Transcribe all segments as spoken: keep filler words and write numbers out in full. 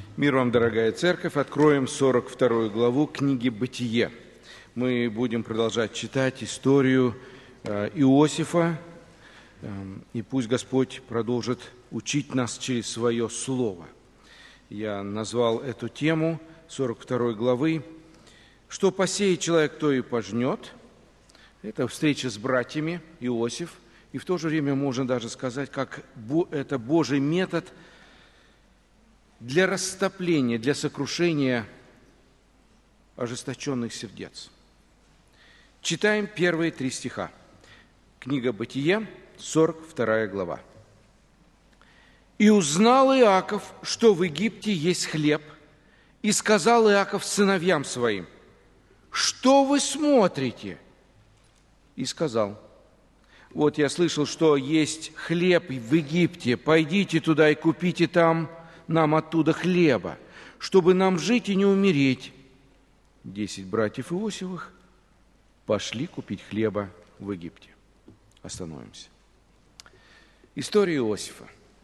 Мир вам, дорогая церковь. Откроем сорок вторую главу книги «Бытие». Мы будем продолжать читать историю Иосифа, и пусть Господь продолжит учить нас через свое слово. Я назвал эту тему сорок второй главы «Что посеет человек, то и пожнет». Это встреча с братьями Иосиф, и в то же время можно даже сказать, как это Божий метод для растопления, для сокрушения ожесточенных сердец. Читаем первые три стиха. Книга «Бытие», сорок вторая глава. «И узнал Иаков, что в Египте есть хлеб, и сказал Иаков сыновьям своим: что вы смотрите?» И сказал: вот я слышал, что есть хлеб в Египте, пойдите туда и купите там нам оттуда хлеба, чтобы нам жить и не умереть. Десять братьев Иосифовых пошли купить хлеба в Египте. Остановимся. История Иосифа.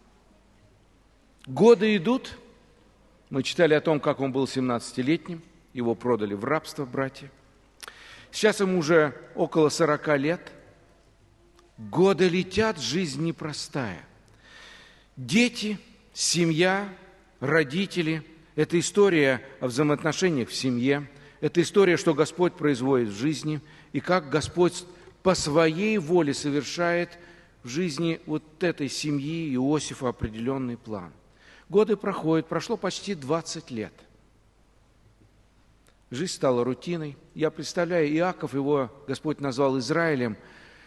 Годы идут. Мы читали о том, как он был семнадцатилетним. Его продали в рабство братья. Сейчас ему уже около сорока лет. Годы летят, жизнь непростая. Дети, семья, родители – это история о взаимоотношениях в семье, это история, что Господь производит в жизни, и как Господь по своей воле совершает в жизни вот этой семьи Иосифа определенный план. Годы проходят, прошло почти двадцать лет. Жизнь стала рутиной. Я представляю, Иаков, его Господь назвал Израилем,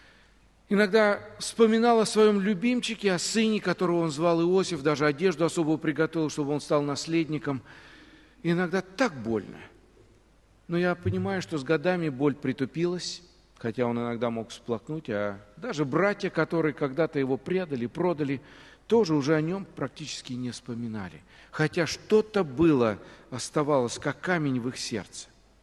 иногда вспоминал о своем любимчике, о сыне, которого он звал Иосиф, даже одежду особую приготовил, чтобы он стал наследником. И иногда так больно. Но я понимаю, что с годами боль притупилась, хотя он иногда мог всплакнуть, а даже братья, которые когда-то его предали, продали, тоже уже о нем практически не вспоминали. Хотя что-то было, оставалось как камень в их сердце.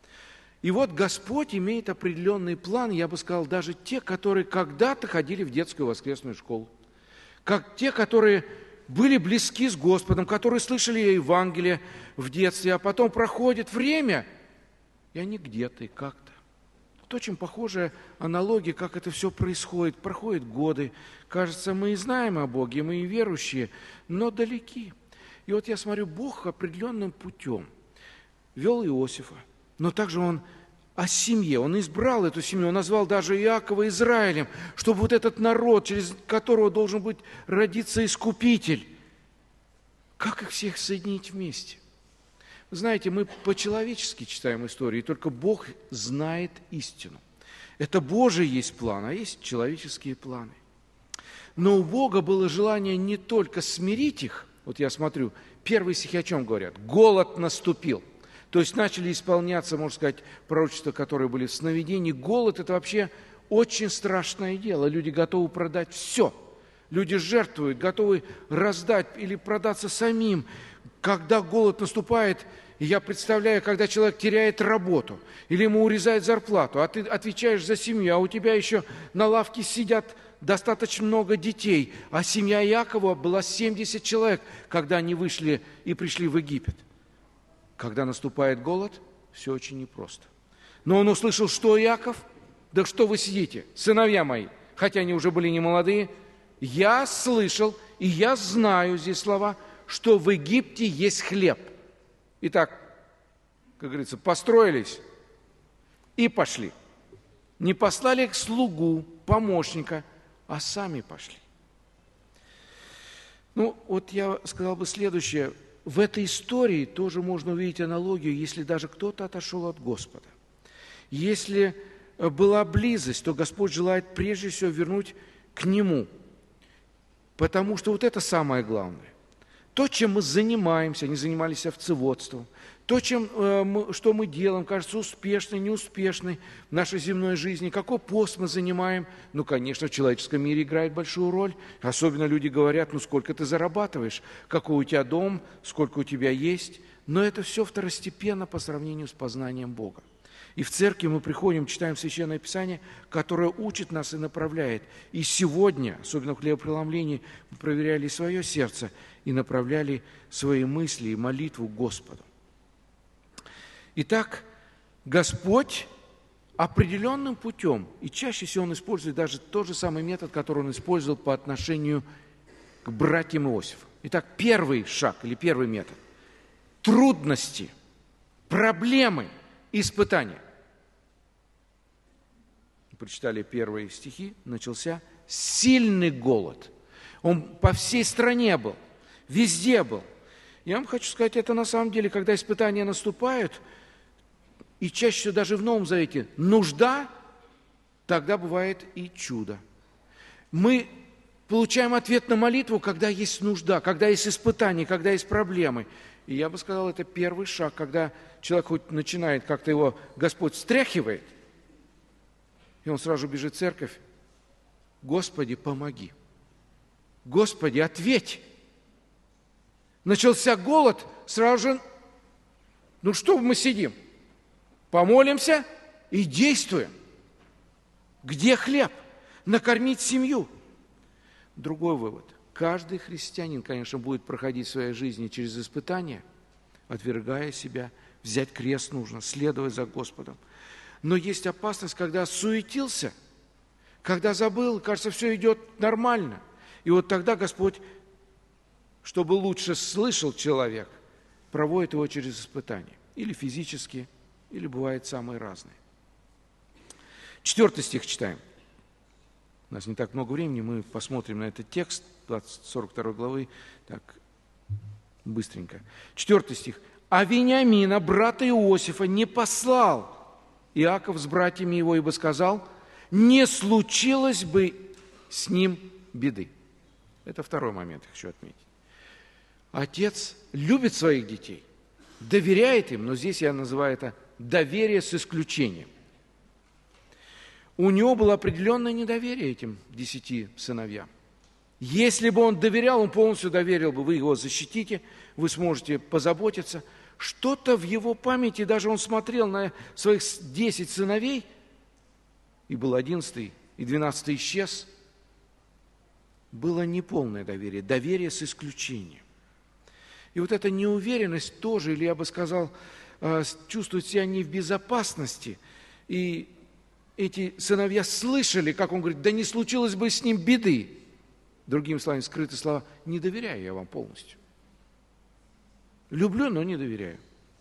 И вот Господь имеет определенный план, я бы сказал, даже те, которые когда-то ходили в детскую воскресную школу, как те, которые были близки с Господом, которые слышали Евангелие в детстве, а потом проходит время, и они где-то и как-то. Вот очень похожая аналогия, как это все происходит. Проходят годы, кажется, мы и знаем о Боге, мы и верующие, но далеки. И вот я смотрю, Бог определенным путем вел Иосифа, но также Он о семье, Он избрал эту семью, Он назвал даже Иакова Израилем, чтобы вот этот народ, через которого должен быть родиться Искупитель, как их всех соединить вместе? Вы знаете, мы по-человечески читаем историю, и только Бог знает истину. Это Божий есть план, а есть человеческие планы. Но у Бога было желание не только смирить их, вот я смотрю, первые стихи о чем говорят? Голод наступил. То есть начали исполняться, можно сказать, пророчества, которые были в сновидении. Голод – это вообще очень страшное дело. Люди готовы продать все. Люди жертвуют, готовы раздать или продаться самим. Когда голод наступает, я представляю, когда человек теряет работу или ему урезают зарплату, а ты отвечаешь за семью, а у тебя еще на лавке сидят достаточно много детей, а семья Иакова была семьдесят человек, когда они вышли и пришли в Египет. Когда наступает голод, все очень непросто. Но он услышал, что Иаков? Да что вы сидите, сыновья мои, хотя они уже были не молодые, я слышал, и я знаю, здесь слова, что в Египте есть хлеб. Итак, как говорится, построились и пошли. Не послали к слугу, помощника, а сами пошли. Ну, вот я сказал бы следующее. В этой истории тоже можно увидеть аналогию, если даже кто-то отошел от Господа. Если была близость, то Господь желает прежде всего вернуть к Нему. Потому что вот это самое главное. То, чем мы занимаемся, они занимались овцеводством, то, чем, э, мы, что мы делаем, кажется успешной, неуспешной в нашей земной жизни, какой пост мы занимаем, ну, конечно, в человеческом мире играет большую роль. Особенно люди говорят, ну, сколько ты зарабатываешь, какой у тебя дом, сколько у тебя есть. Но это все второстепенно по сравнению с познанием Бога. И в церкви мы приходим, читаем Священное Писание, которое учит нас и направляет. И сегодня, особенно в хлебопреломлении, мы проверяли свое сердце. и направляли свои мысли и молитву к Господу. Итак, Господь определенным путем, и чаще всего Он использует даже тот же самый метод, который Он использовал по отношению к братьям Иосифа. Итак, первый шаг или первый метод – трудности, проблемы, испытания. Прочитали первые стихи, начался сильный голод. Он по всей стране был, везде был. Я вам хочу сказать, это на самом деле, когда испытания наступают, и чаще всего даже в Новом Завете нужда, тогда бывает и чудо. Мы получаем ответ на молитву, когда есть нужда, когда есть испытания, когда есть проблемы. И я бы сказал, это первый шаг, когда человек хоть начинает, как-то его Господь встряхивает, и он сразу бежит в церковь. Господи, помоги. Господи, ответь. Начался голод, сразу же, ну что мы сидим? Помолимся и действуем. Где хлеб? Накормить семью. Другой вывод. Каждый христианин, конечно, будет проходить в своей жизни через испытания, отвергая себя, взять крест нужно, следовать за Господом. Но есть опасность, когда суетился, когда забыл, кажется, все идет нормально. И вот тогда Господь, чтобы лучше слышал человек, проводит его через испытания. Или физические, или бывают самые разные. Четвертый стих читаем. У нас не так много времени, мы посмотрим на этот текст, двадцать, сорок второй главы, так, быстренько. Четвертый стих. «А Вениамина, брата Иосифа, не послал Иаков с братьями его, ибо сказал, не случилось бы с ним беды». Это второй момент, я хочу отметить. Отец любит своих детей, доверяет им, но здесь я называю это доверие с исключением. У него было определенное недоверие этим десяти сыновьям. Если бы он доверял, он полностью доверил бы, вы его защитите, вы сможете позаботиться. Что-то в его памяти, даже он смотрел на своих десять сыновей, и был одиннадцатый, и двенадцатый исчез, было неполное доверие, доверие с исключением. И вот эта неуверенность тоже, или я бы сказал, чувствует себя не в безопасности, и эти сыновья слышали, как он говорит, да не случилось бы с ним беды. Другими словами, скрытые слова, не доверяю я вам полностью. Люблю, но не доверяю.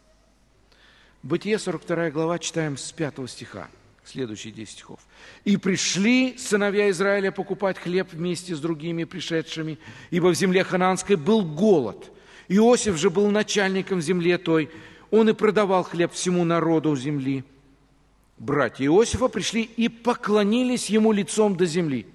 Бытие, сорок вторая глава, читаем с пятого стиха, следующие десять стихов. «И пришли сыновья Израиля покупать хлеб вместе с другими пришедшими, ибо в земле ханаанской был голод. Иосиф же был начальником в земле той, он и продавал хлеб всему народу земли. Братья Иосифа пришли и поклонились ему лицом до земли.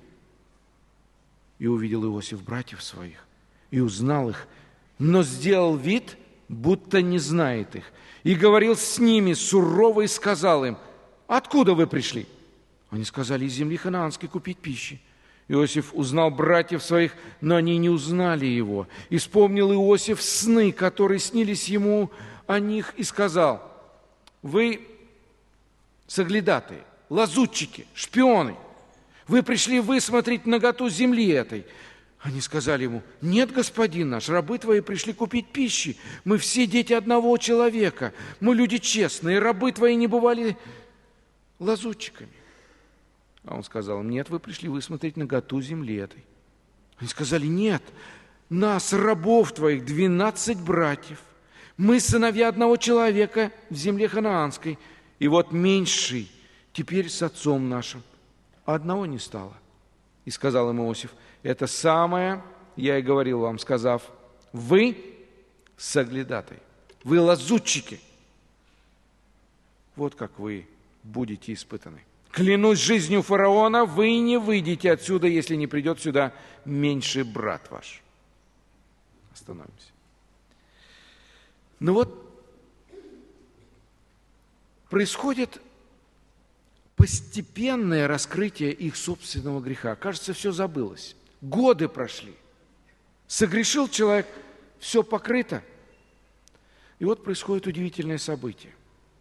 И увидел Иосиф братьев своих, и узнал их, но сделал вид, будто не знает их, и говорил с ними сурово и сказал им, откуда вы пришли? Они сказали, из земли ханаанской купить пищи. Иосиф узнал братьев своих, но они не узнали его. И вспомнил Иосиф сны, которые снились ему о них, и сказал, вы соглядатые, лазутчики, шпионы, вы пришли высмотреть наготу земли этой. Они сказали ему, нет, господин наш, рабы твои пришли купить пищи. Мы все дети одного человека, мы люди честные, рабы твои не бывали лазутчиками. А он сказал им, нет, вы пришли высмотреть наготу земли этой. Они сказали, нет, нас, рабов твоих, двенадцать братьев. Мы сыновья одного человека в земле ханаанской. И вот меньший теперь с отцом нашим. А одного не стало. И сказал им Иосиф, это самое я и говорил вам, сказав, вы соглядатые, вы лазутчики. Вот как вы будете испытаны. Клянусь жизнью фараона, вы не выйдете отсюда, если не придет сюда меньший брат ваш. Остановимся. Ну вот, происходит постепенное раскрытие их собственного греха. Кажется, все забылось. Годы прошли. Согрешил человек, все покрыто. И вот происходит удивительное событие.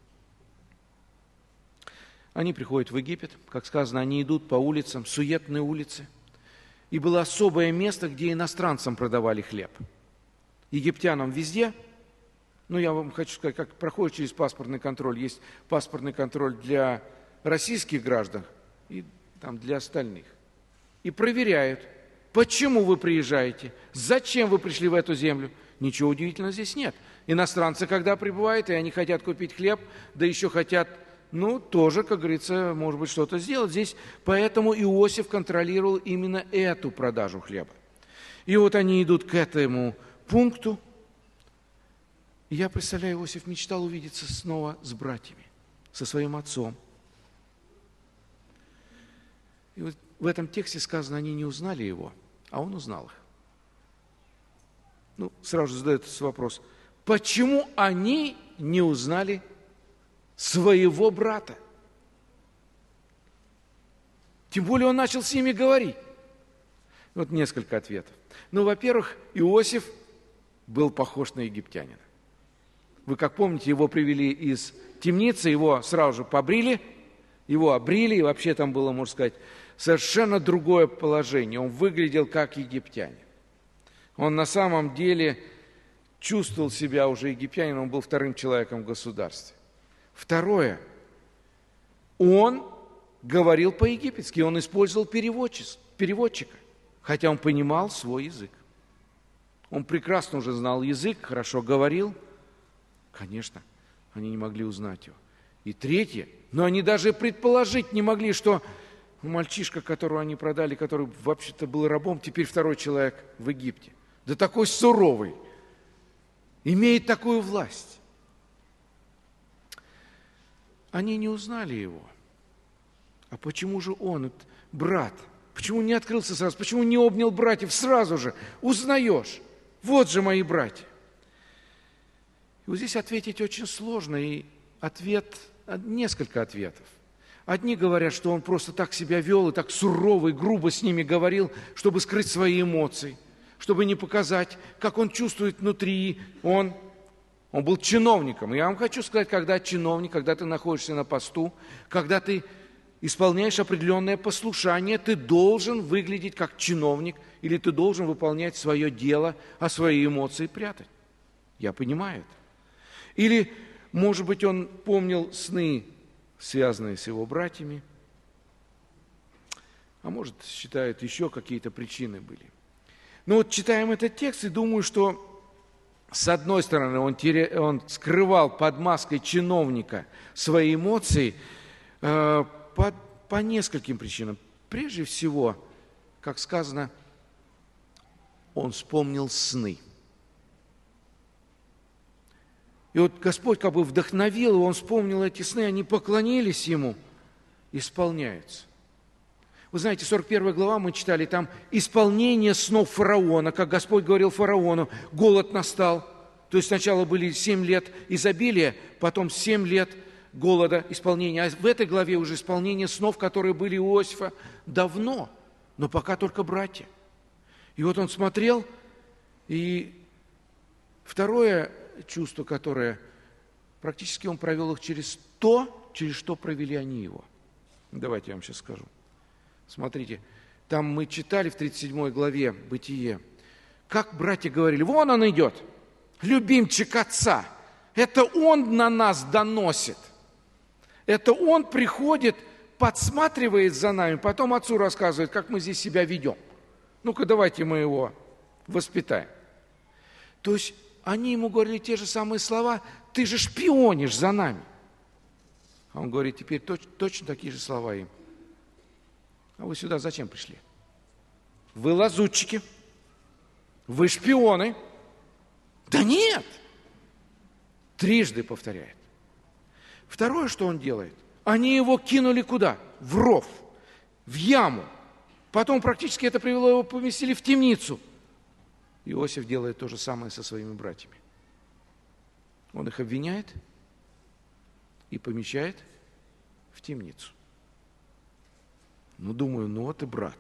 Они приходят в Египет, как сказано, они идут по улицам, суетные улицы. И было особое место, где иностранцам продавали хлеб. египтянам везде. Ну, я вам хочу сказать, как проходит через паспортный контроль. Есть паспортный контроль для российских граждан и там для остальных. И проверяют, почему вы приезжаете, зачем вы пришли в эту землю. Ничего удивительного здесь нет. Иностранцы, когда прибывают, и они хотят купить хлеб, да еще хотят, ну, тоже, как говорится, может быть, что-то сделать здесь. Поэтому Иосиф контролировал именно эту продажу хлеба. И вот они идут к этому пункту. И я представляю, Иосиф мечтал увидеться снова с братьями, со своим отцом. И вот в этом тексте сказано, они не узнали его, а он узнал их. Ну, сразу же задается вопрос, почему они не узнали своего брата? Тем более он начал с ними говорить. Вот несколько ответов. Ну, во-первых, Иосиф был похож на египтянина. Вы, как помните, его привели из темницы, его сразу же побрили, его обрили, и вообще там было, можно сказать, совершенно другое положение. Он выглядел как египтянин. Он на самом деле чувствовал себя уже египтянином, он был вторым человеком в государстве. Второе, он говорил по-египетски, он использовал переводчика, хотя он понимал свой язык. Он прекрасно уже знал язык, хорошо говорил. Конечно, они не могли узнать его. И третье, но они даже предположить не могли, что мальчишка, которого они продали, который вообще-то был рабом, теперь второй человек в Египте. Да такой суровый, имеет такую власть. Они не узнали его. А почему же он, этот брат, почему не открылся сразу, почему не обнял братьев сразу же? Узнаешь, вот же мои братья. И вот здесь ответить очень сложно, и ответ, несколько ответов. Одни говорят, что он просто так себя вел и так сурово и грубо с ними говорил, чтобы скрыть свои эмоции, чтобы не показать, как он чувствует внутри. Он, он был чиновником. Я вам хочу сказать, когда чиновник, когда ты находишься на посту, когда ты исполняешь определенное послушание, ты должен выглядеть как чиновник, или ты должен выполнять свое дело, а свои эмоции прятать. Я понимаю это. Или, может быть, он помнил сны, связанные с его братьями, а может, считает, еще какие-то причины были. Но вот читаем этот текст и думаю, что с одной стороны он, теря... он скрывал под маской чиновника свои эмоции э, по... по нескольким причинам. Прежде всего, как сказано, он вспомнил сны. И вот Господь как бы вдохновил его, он вспомнил эти сны, они поклонились ему, исполняются. Вы знаете, сорок первая глава мы читали, там исполнение снов фараона, как Господь говорил фараону, голод настал. То есть сначала были семь лет изобилия, потом семь лет голода, исполнения. А в этой главе уже исполнение снов, которые были у Иосифа давно, но пока только братья. И вот он смотрел, и второе чувство, которое практически он провел их через то, через что провели они его. Давайте я вам сейчас скажу. Смотрите, там мы читали в тридцать седьмой главе Бытие, как братья говорили, вон он идет, любимчик отца, это он на нас доносит, это он приходит, подсматривает за нами, потом отцу рассказывает, как мы здесь себя ведем. Ну-ка, давайте мы его воспитаем. То есть они ему говорили те же самые слова, ты же шпионишь за нами. А он говорит, теперь точ, точно такие же слова им. А вы сюда зачем пришли? Вы лазутчики, вы шпионы. Да нет! Трижды повторяет. Второе, что он делает, они его кинули куда? В ров, в яму. Потом практически это привело его, поместили в темницу. Иосиф делает то же самое со своими братьями. Он их обвиняет и помещает в темницу. Ну, думаю, ну вот и брат.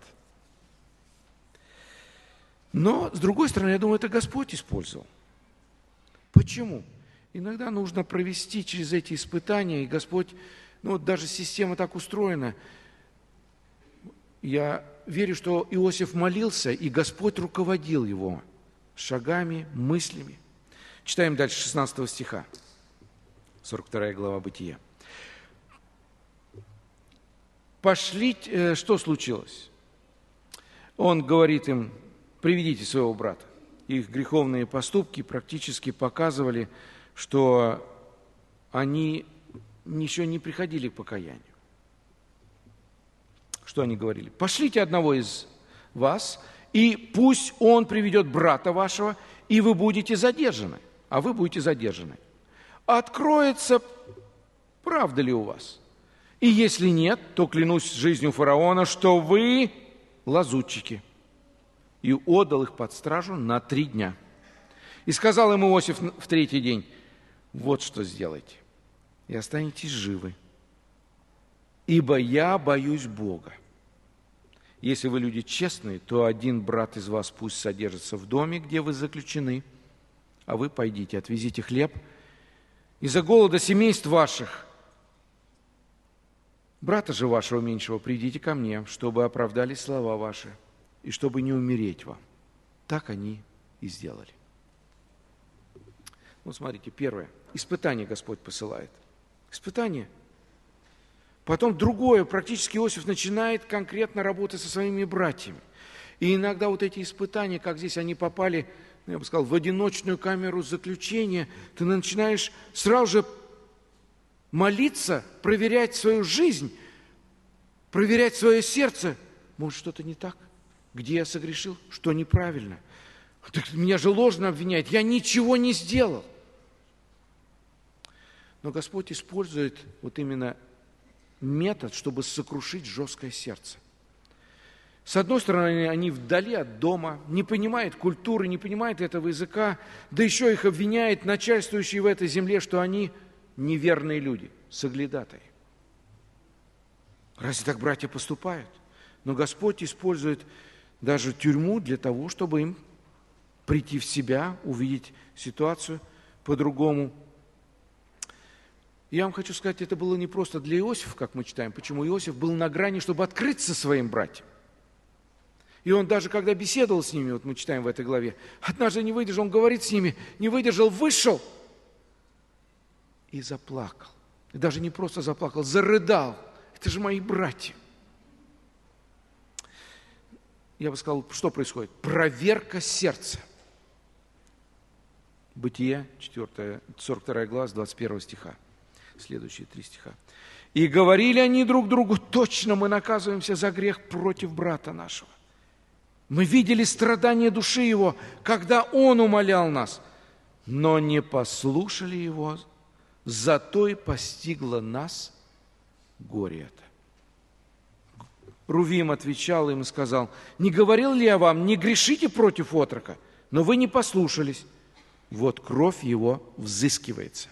Но, с другой стороны, я думаю, это Господь использовал. Почему? Иногда нужно провести через эти испытания, и Господь, ну вот даже система так устроена. Я верю, что Иосиф молился, и Господь руководил его, шагами, мыслями. Читаем дальше шестнадцатого стиха, сорок вторая глава Бытия. Пошли, что случилось? Он говорит им: приведите своего брата. Их греховные поступки практически показывали, что они еще не приходили к покаянию. Что они говорили? Пошлите одного из вас, и пусть он приведет брата вашего, и вы будете задержаны. А вы будете задержаны. Откроется, правда ли у вас? И если нет, то клянусь жизнью фараона, что вы лазутчики. И отдал их под стражу на три дня. И сказал им Иосиф в третий день: вот что сделайте, и останетесь живы, ибо я боюсь Бога. Если вы люди честные, то один брат из вас пусть содержится в доме, где вы заключены, а вы пойдите, отвезите хлеб из-за голода семейств ваших. Брата же вашего меньшего приведите ко мне, чтобы оправдались слова ваши, и чтобы не умереть вам. Так они и сделали. Вот смотрите, первое. Испытание Господь посылает. Испытание. Потом другое. Практически Иосиф начинает конкретно работать со своими братьями. И иногда вот эти испытания, как здесь они попали, я бы сказал, в одиночную камеру заключения, ты начинаешь сразу же молиться, проверять свою жизнь, проверять свое сердце. Может, что-то не так? Где я согрешил? Что неправильно? Так меня же ложно обвиняют. Я ничего не сделал. Но Господь использует вот именно метод, чтобы сокрушить жесткое сердце. С одной стороны, они вдали от дома, не понимают культуры, не понимают этого языка, да еще их обвиняет начальствующий в этой земле, что они неверные люди, соглядатаи. Разве так братья поступают? Но Господь использует даже тюрьму для того, чтобы им прийти в себя, увидеть ситуацию по-другому. Я вам хочу сказать, это было не просто для Иосифа, как мы читаем. Почему? Иосиф был на грани, чтобы открыться своим братьям. И он даже, когда беседовал с ними, вот мы читаем в этой главе, однажды не выдержал, он говорит с ними, не выдержал, вышел и заплакал. И даже не просто заплакал, зарыдал. Это же мои братья. Я бы сказал, что происходит? Проверка сердца. Бытие, четвёртая, сорок вторая глава, с двадцать первого стиха. Следующие три стиха. «И говорили они друг другу: точно мы наказываемся за грех против брата нашего. Мы видели страдания души его, когда он умолял нас, но не послушали его, зато и постигло нас горе это». Рувим отвечал им и сказал: не говорил ли я вам, не грешите против отрока, но вы не послушались, вот кровь его взыскивается.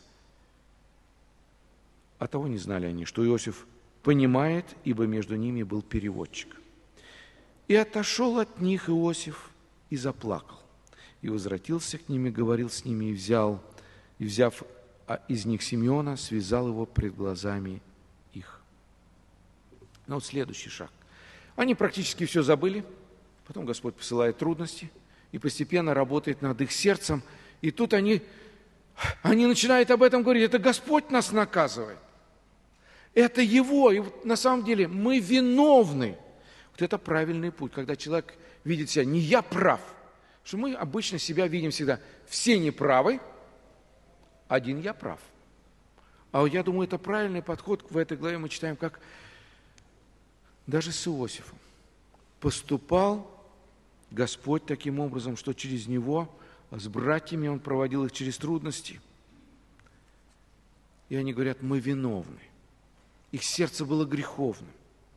А того не знали они, что Иосиф понимает, ибо между ними был переводчик. И отошел от них Иосиф и заплакал, и возвратился к ним и говорил с ними, и взял, и взяв из них Симеона, связал его пред глазами их. Ну вот следующий шаг. Они практически все забыли, потом Господь посылает трудности и постепенно работает над их сердцем, и тут они, они начинают об этом говорить. Это Господь нас наказывает. Это Его. И вот на самом деле мы виновны. Вот это правильный путь, когда человек видит себя, не я прав. Потому что мы обычно себя видим всегда, все неправы, один я прав. А я думаю, это правильный подход. В этой главе мы читаем, как даже с Иосифом поступал Господь таким образом, что через него, с братьями он проводил их через трудности. И они говорят: мы виновны. Их сердце было греховным.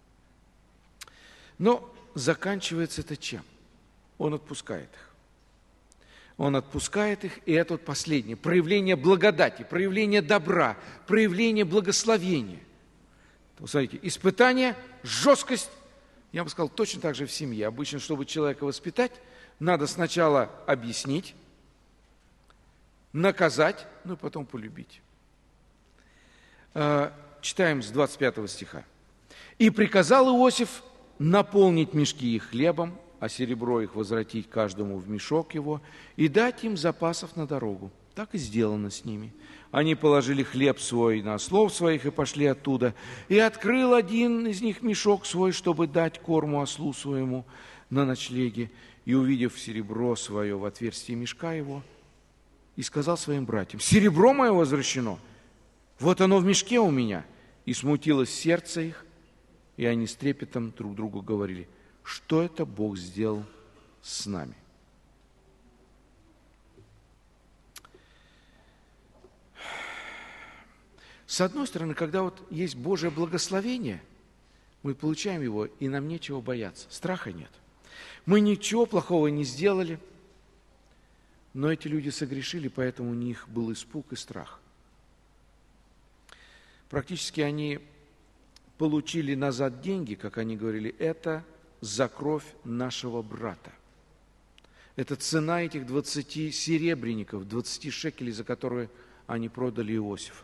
Но заканчивается это чем? Он отпускает их. Он отпускает их, и это вот последнее. Проявление благодати, проявление добра, проявление благословения. Вот смотрите, испытание, жесткость. Я бы сказал, точно так же в семье. Обычно, чтобы человека воспитать, надо сначала объяснить, наказать, ну и потом полюбить. Читаем с двадцать пятого стиха. «И приказал Иосиф наполнить мешки их хлебом а серебро их возвратить каждому в мешок его и дать им запасов на дорогу. Так и сделано с ними. Они положили хлеб свой на ослов своих и пошли оттуда. И открыл один из них мешок свой, чтобы дать корму ослу своему на ночлеге. И, увидев серебро свое в отверстии мешка его, и сказал своим братьям: серебро мое возвращено, вот оно в мешке у меня. И смутилось сердце их, и они с трепетом друг другу говорили: что это Бог сделал с нами? С одной стороны, когда вот есть Божье благословение, мы получаем его, и нам нечего бояться, страха нет. Мы ничего плохого не сделали, но эти люди согрешили, поэтому у них был испуг и страх. Практически они получили назад деньги, как они говорили, это за кровь нашего брата. Это цена этих двадцати серебряников, двадцати шекелей, за которые они продали Иосифа.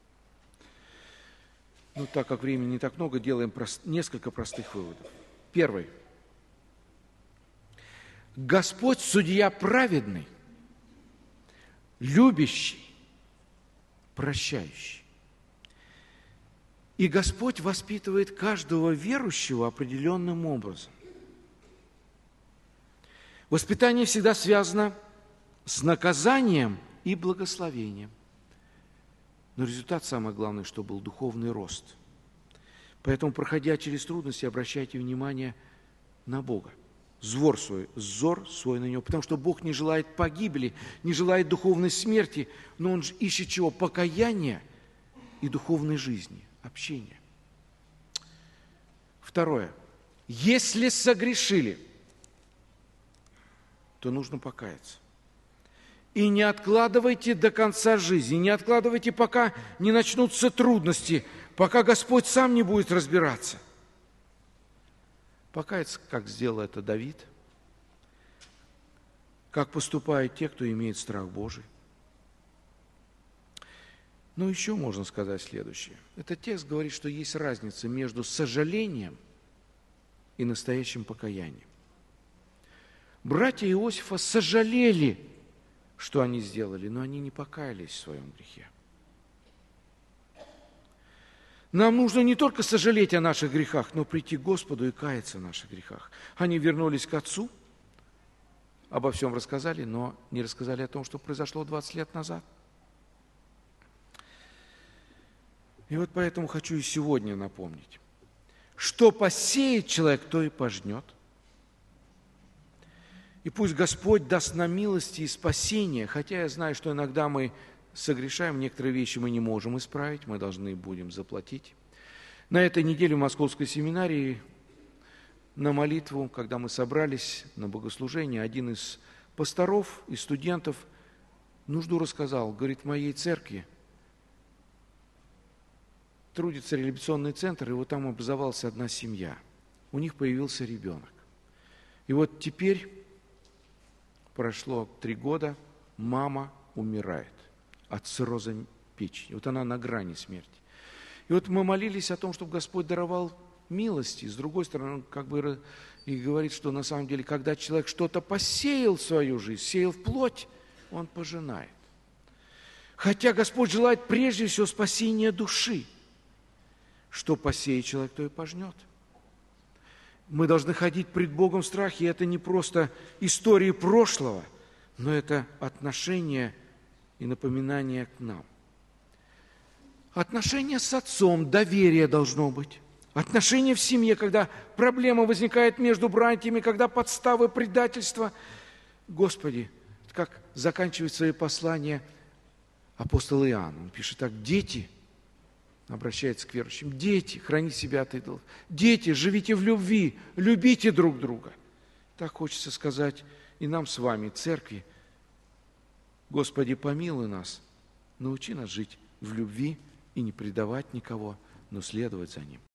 Ну, так как времени не так много, делаем прост... несколько простых выводов. Первый. Господь судья праведный, любящий, прощающий. И Господь воспитывает каждого верующего определенным образом. Воспитание всегда связано с наказанием и благословением. Но результат, самое главное, что был духовный рост. Поэтому, проходя через трудности, обращайте внимание на Бога. Взор свой, взор свой на Него. Потому что Бог не желает погибели, не желает духовной смерти, но Он же ищет чего? Покаяния и духовной жизни, общения. Второе. Если согрешили, то нужно покаяться. И не откладывайте до конца жизни, не откладывайте, пока не начнутся трудности, пока Господь сам не будет разбираться. Покаяться, как сделал это Давид, как поступают те, кто имеет страх Божий. Но еще можно сказать следующее. Этот текст говорит, что есть разница между сожалением и настоящим покаянием. Братья Иосифа сожалели, что они сделали, но они не покаялись в своем грехе. Нам нужно не только сожалеть о наших грехах, но прийти к Господу и каяться в наших грехах. Они вернулись к Отцу, обо всем рассказали, но не рассказали о том, что произошло двадцать лет назад. И вот поэтому хочу и сегодня напомнить, что посеет человек, то и пожнет. И пусть Господь даст нам милости и спасения, хотя я знаю, что иногда мы согрешаем, некоторые вещи мы не можем исправить, мы должны будем заплатить. На этой неделе в Московской семинарии на молитву, когда мы собрались на богослужение, один из пасторов и студентов нужду рассказал. Говорит, в моей церкви трудится реабилитационный центр, и вот там образовалась одна семья. У них появился ребенок. И вот теперь прошло три года, мама умирает от цирроза печени. Вот она на грани смерти. И вот мы молились о том, чтобы Господь даровал милости. С другой стороны, он как бы и говорит, что на самом деле, когда человек что-то посеял в свою жизнь, сеял в плоть, он пожинает. Хотя Господь желает прежде всего спасения души. Что посеет человек, то и пожнет. Мы должны ходить пред Богом в страхе. И это не просто истории прошлого, но это отношение и напоминание к нам. Отношение с отцом, доверие должно быть. Отношения в семье, когда проблема возникает между братьями, когда подставы, предательства. Господи, как заканчивает свои послания апостол Иоанн. Он пишет так: дети, обращается к верующим, дети, храните себя от идолов. Дети, живите в любви, любите друг друга. Так хочется сказать и нам с вами, церкви. Господи, помилуй нас, научи нас жить в любви и не предавать никого, но следовать за Ним.